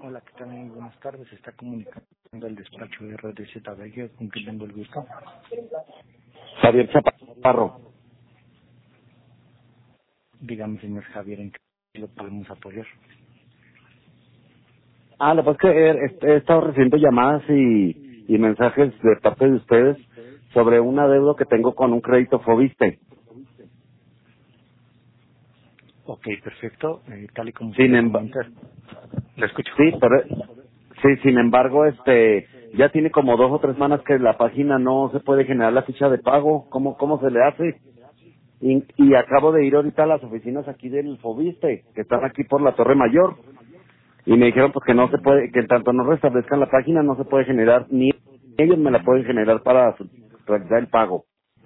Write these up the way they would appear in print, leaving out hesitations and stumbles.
Hola, ¿qué tal? Muy buenas tardes. Se está comunicando el despacho de RDZ Bello, con quien tengo el gusto. Javier Chaparro. Dígame, señor Javier, ¿en qué lo podemos apoyar? Lo que pasa es que he estado recibiendo llamadas y mensajes de parte de ustedes sobre una deuda que tengo con un crédito Fobiste. Ok, perfecto. Tal y como usted Sin lo embargo, comenta, lo escucho. sin embargo, ya tiene como 2 o 3 semanas que la página no se puede generar la ficha de pago. ¿Cómo se le hace? Y acabo de ir ahorita a las oficinas aquí del Fobiste, que están aquí por la Torre Mayor. Y me dijeron pues que no se puede, que en tanto no restablezcan la página no se puede generar, ni ellos me la pueden generar para realizar el pago.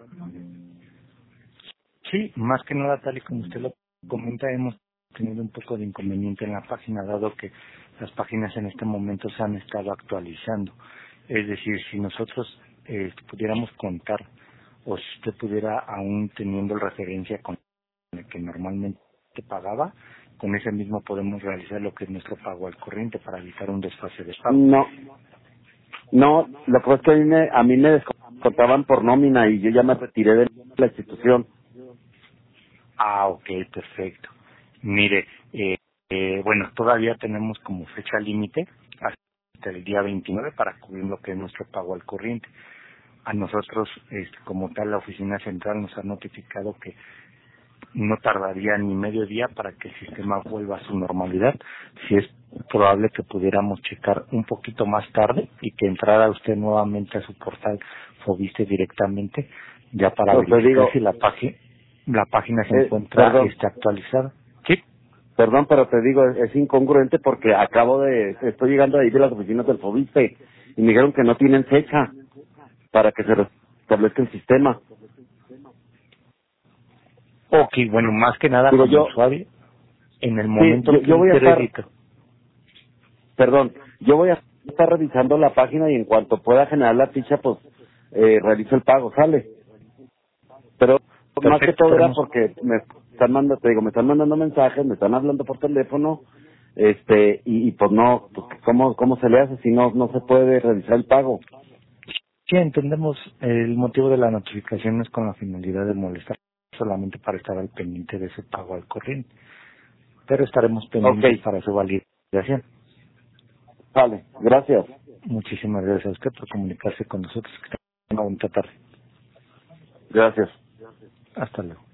Sí, más que nada, tal y como usted lo comenta, hemos tenido un poco de inconveniente en la página, dado que las páginas en este momento se han estado actualizando. Es decir, si nosotros pudiéramos contar, o si usted pudiera, aún teniendo referencia con el que normalmente pagaba, con ese mismo podemos realizar lo que es nuestro pago al corriente para evitar un desfase de pago. No, lo que pasa es que a mí me descontaban por nómina y yo ya me retiré de la institución. Ah, ok, perfecto. Mire, bueno, todavía tenemos como fecha límite hasta el día 29 para cubrir lo que es nuestro pago al corriente. A nosotros, como tal, la oficina central nos ha notificado que no tardaría ni medio día para que el sistema vuelva a su normalidad. Si es probable que pudiéramos checar un poquito más tarde y que entrara usted nuevamente a su portal Fobiste directamente, ya para Pero te verificar si digo, la página se encuentra perdón, actualizada. Sí. pero te digo, es incongruente porque estoy llegando ahí de las oficinas del Fobiste y me dijeron que no tienen fecha para que se restablezca el sistema. Ok, bueno, más que nada Digo como yo, usuario, en el sí, momento que yo un voy a estar, crédito. yo voy a estar revisando la página y en cuanto pueda generar la ficha, pues realizo el pago, ¿sale? Pero más que Perfecto, todo era podemos. porque me están mandando mensajes, me están hablando por teléfono, y pues no, pues ¿cómo se le hace si no se puede realizar el pago? Sí, entendemos el motivo de la notificación no es con la finalidad de molestar, solamente para estar al pendiente de ese pago al corriente. Pero estaremos Ok, pendientes para su validación. vale, gracias. Muchísimas gracias a usted por comunicarse con nosotros. Que tenga una bonita tarde. Gracias. Hasta luego.